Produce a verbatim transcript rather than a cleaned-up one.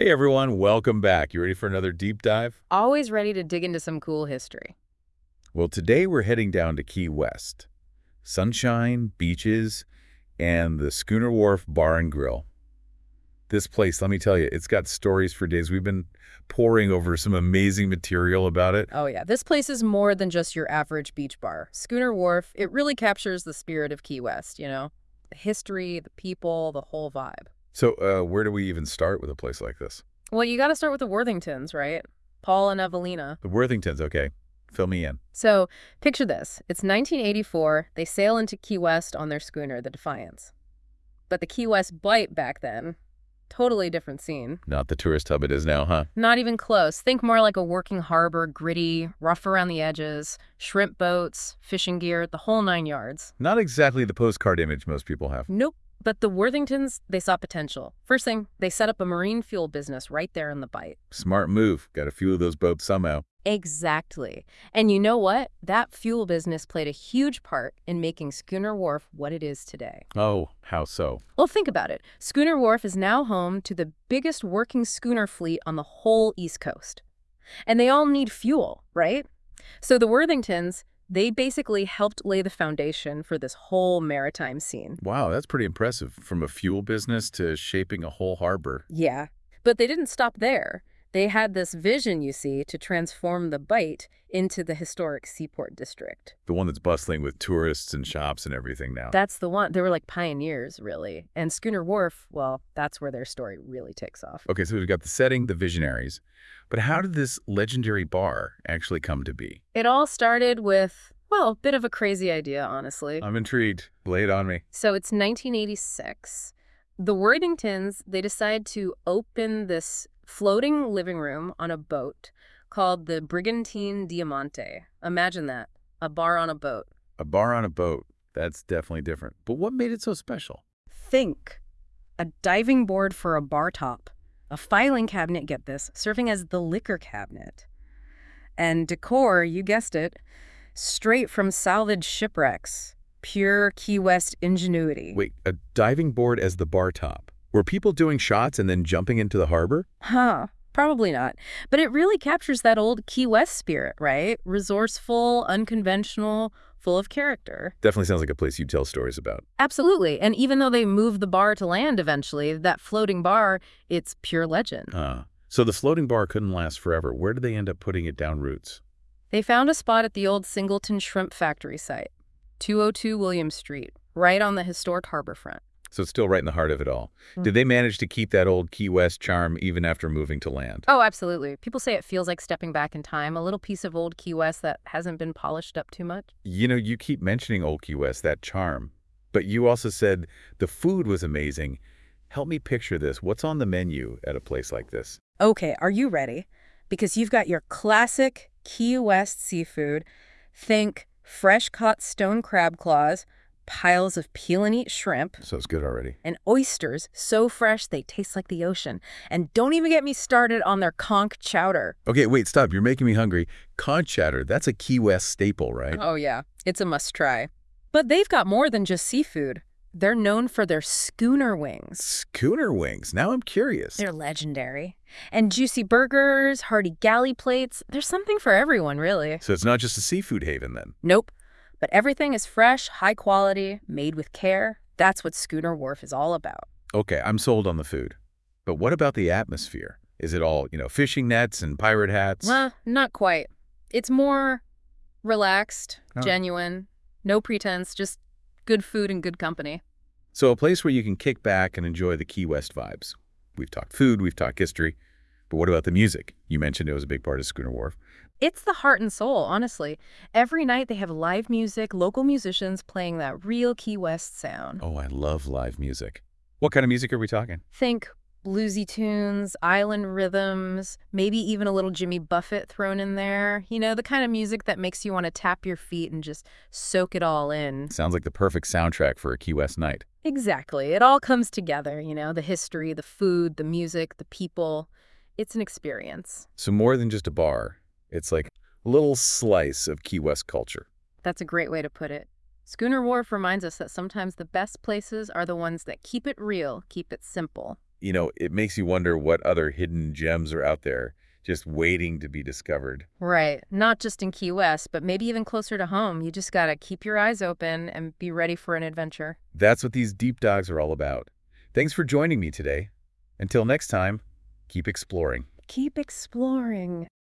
Hey everyone, welcome back. You ready for another deep dive? Always ready to dig into some cool history. Well, today we're heading down to Key West. Sunshine, beaches, and the Schooner Wharf Bar and Grill. This place, let me tell you, it's got stories for days. We've been poring over some amazing material about it. Oh yeah, this place is more than just your average beach bar. Schooner Wharf, it really captures the spirit of Key West, you know? The history, the people, the whole vibe. So uh, where do we even start with a place like this? Well, you gotta start with the Worthingtons, right? Paul and Evelina. The Worthingtons, okay. Fill me in. So, picture this. It's nineteen eighty-four. They sail into Key West on their schooner, the Defiance. But the Key West Bight back then, totally different scene. Not the tourist hub it is now, huh? Not even close. Think more like a working harbor, gritty, rough around the edges, shrimp boats, fishing gear, the whole nine yards. Not exactly the postcard image most people have. Nope. But the Worthingtons, they saw potential. First thing, they set up a marine fuel business right there in the Bight. Smart move. Got to fuel those boats somehow. Exactly. And you know what? That fuel business played a huge part in making Schooner Wharf what it is today. Oh, how so? Well, think about it. Schooner Wharf is now home to the biggest working schooner fleet on the whole East Coast. And they all need fuel, right? So the Worthingtons, they basically helped lay the foundation for this whole maritime scene. Wow, that's pretty impressive. From a fuel business to shaping a whole harbor. Yeah, but they didn't stop there. They had this vision, you see, to transform the Bight into the historic Seaport District. The one that's bustling with tourists and shops and everything now. That's the one. They were like pioneers, really. And Schooner Wharf, well, that's where their story really takes off. Okay, so we've got the setting, the visionaries. But how did this legendary bar actually come to be? It all started with, well, a bit of a crazy idea, honestly. I'm intrigued. Lay it on me. So it's nineteen eighty-six. The Worthingtons, they decide to open this floating living room on a boat called the Brigantine Diamante. Imagine that, a bar on a boat. A bar on a boat. That's definitely different. But what made it so special? Think, a diving board for a bar top, a filing cabinet, get this, serving as the liquor cabinet. And decor, you guessed it, straight from salvaged shipwrecks. Pure Key West ingenuity. Wait, a diving board as the bar top. Were people doing shots and then jumping into the harbor? Huh, probably not. But it really captures that old Key West spirit, right? Resourceful, unconventional, full of character. Definitely sounds like a place you'd tell stories about. Absolutely. And even though they moved the bar to land eventually, that floating bar, it's pure legend. Ah, so the floating bar couldn't last forever. Where did they end up putting it down roots? They found a spot at the old Singleton Shrimp Factory site, two oh two William Street, right on the historic harbor front. So it's still right in the heart of it all. Mm. Did they manage to keep that old Key West charm even after moving to land? Oh, absolutely. People say it feels like stepping back in time, a little piece of old Key West that hasn't been polished up too much. You know, you keep mentioning old Key West, that charm. But you also said the food was amazing. Help me picture this. What's on the menu at a place like this? Okay, are you ready? Because you've got your classic Key West seafood. Think fresh-caught stone crab claws, piles of peel-and-eat shrimp, So it's good already. and oysters so fresh they taste like the ocean. And don't even get me started on their conch chowder. Okay, wait, stop. You're making me hungry. Conch chowder, that's a Key West staple, right? Oh yeah, it's a must-try. But they've got more than just seafood. They're known for their schooner wings. Schooner wings. Now I'm curious. They're legendary. And juicy burgers, hearty galley plates. There's something for everyone, really. So it's not just a seafood haven then? Nope. But everything is fresh, high quality, made with care. That's what Schooner Wharf is all about. Okay, I'm sold on the food. But what about the atmosphere? Is it all, you know, fishing nets and pirate hats? Well, not quite. It's more relaxed, Oh. genuine, no pretense, just good food and good company. So a place where you can kick back and enjoy the Key West vibes. We've talked food, we've talked history. But what about the music? You mentioned it was a big part of Schooner Wharf. It's the heart and soul, honestly. Every night they have live music, local musicians playing that real Key West sound. Oh, I love live music. What kind of music are we talking? Think bluesy tunes, island rhythms, maybe even a little Jimmy Buffett thrown in there. You know, the kind of music that makes you want to tap your feet and just soak it all in. Sounds like the perfect soundtrack for a Key West night. Exactly. It all comes together, you know, the history, the food, the music, the people. It's an experience. So more than just a bar, it's like a little slice of Key West culture. That's a great way to put it. Schooner Wharf reminds us that sometimes the best places are the ones that keep it real, keep it simple. you know, it makes you wonder what other hidden gems are out there just waiting to be discovered. Right. Not just in Key West, but maybe even closer to home. You just gotta keep your eyes open and be ready for an adventure. That's what these deep dives are all about. Thanks for joining me today. Until next time, keep exploring. Keep exploring.